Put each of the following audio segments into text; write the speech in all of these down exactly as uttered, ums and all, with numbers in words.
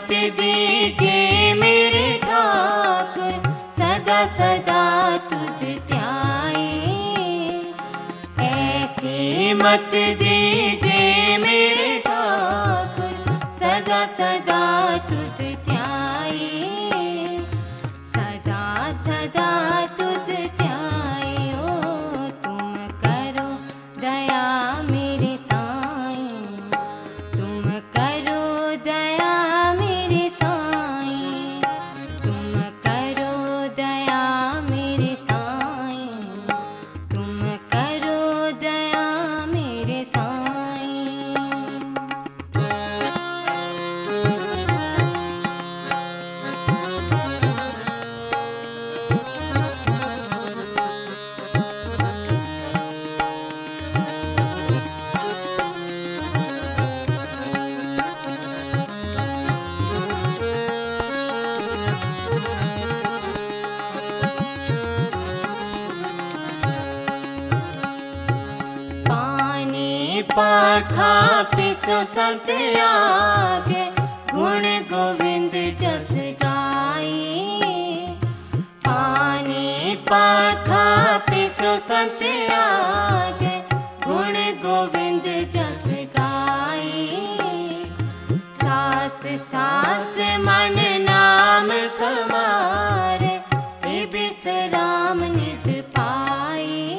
मत दीजिए मेरे ठाकुर, सदा सदा तुध ध्याए। ऐसी मत दीजिए मेरे ठाकुर, सदा सदा तुध ध्याए। सदा सदा तुध ध्याए ओ तुम करो दया मेरे साईं, तुम करो दया मेरे साईं, तुम करो दया मेरे साईं, तुम करो दया मेरे साईं। पानी पाखा पिसो संत आगे, गुण गोविंद जस गाई। पानी पाखा पिसो संत आगे, गुण गोविंद जस गाई। सास सास मन नाम समारे, हे बिसराम नित पाई।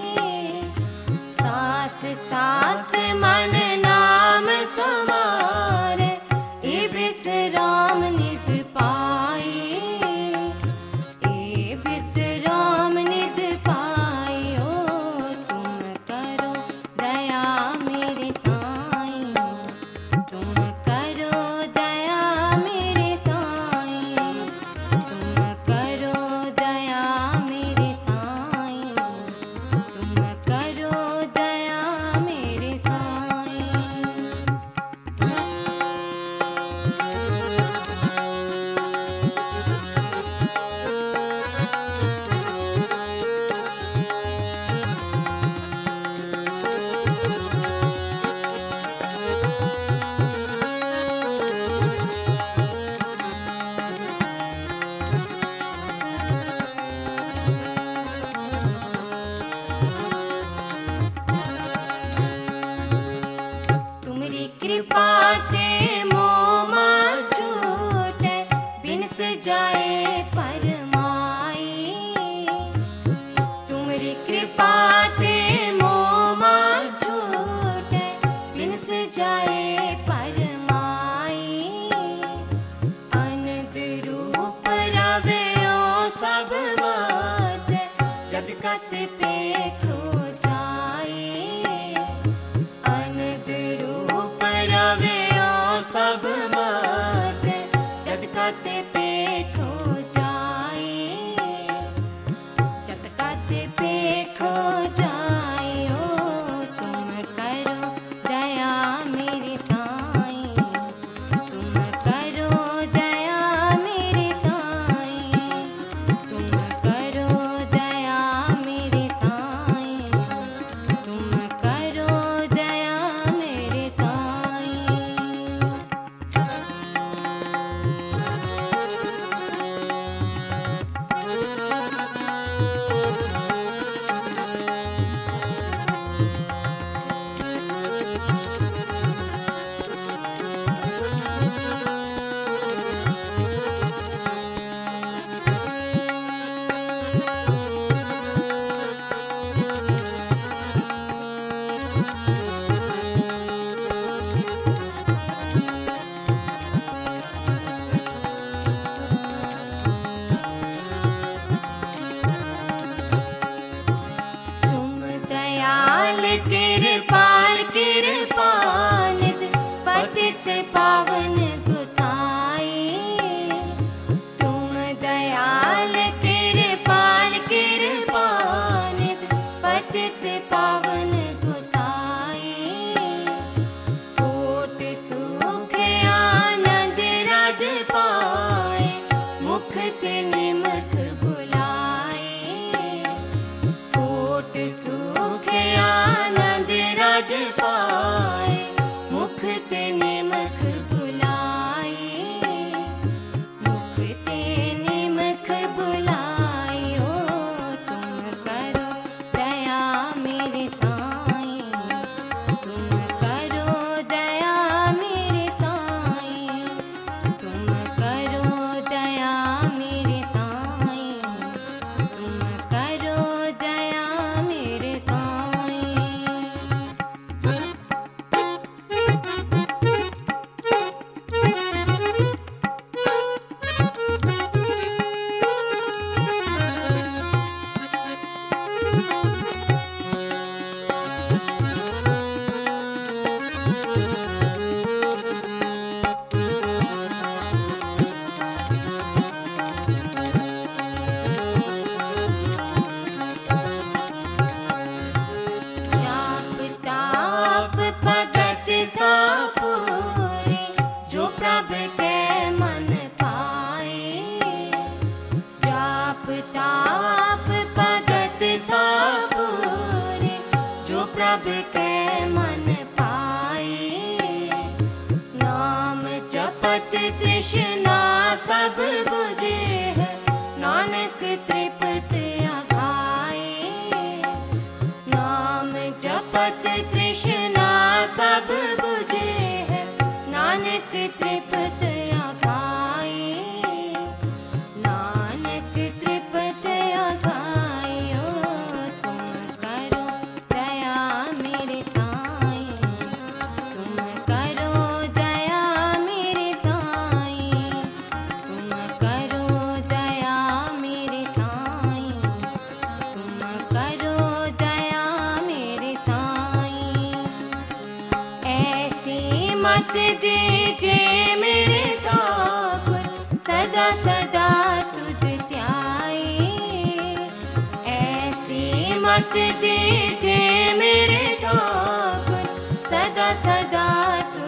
सास सास मन नाम समारे, हे बिसराम नित पाई। हे बिसराम नित पाई ओ तुम करो दया मेरे साईं, तुम करो दया मेरे साईं, तुम करो दया मेरे साईं, तुम करो दया मेरे साईं। तुमरी कृपा ते मोह छूटे, बिन सजाए परमाई। तुमरी कृपा ते मोह छूटे, बिन सजाए परमाई। अनंत रूप रवे ओ सब माते, जद कत पेखो जाए। अनंत रूप रवे ओ सब माते, जद कत पेखो जाए। जद कत पेखो जाए ओ तुम करो दया मेरे साईं, तुम करो दया मेरे साईं, तुम करो दया मेरे साईं, तुम करो दया मेरे साईं। तुम दयाल कृपाल कृपानिध, पतित पावन गुसाई। तुम दयाल कृपाल कृपानिध, पतित पावन गुसाई। कोट सुख आनंद राज पाए, मुख ते निमख बुलाए। कोट सुख आनंद राज पाए, मुख ते निमख बुलाए। के मन पाए। नाम जपत तृष्णा सब बुझे है, नानक तृप्त अघाए। नाम जपत तृष्णा सब बुझे है, नानक तृप्त अघाए। नानक तृप्त अघायो, तुम करो दया मेरे साईं। तुम करो दया मेरे साईं। तुम करो दया मेरे साईं। तुम करो दया मेरे साईं। ऐसी मत दीजे मेरे ठाकुर, सदा सदा तुध ध्याए। ऐसी मत दीजे मेरे ठाकुर, सदा सदा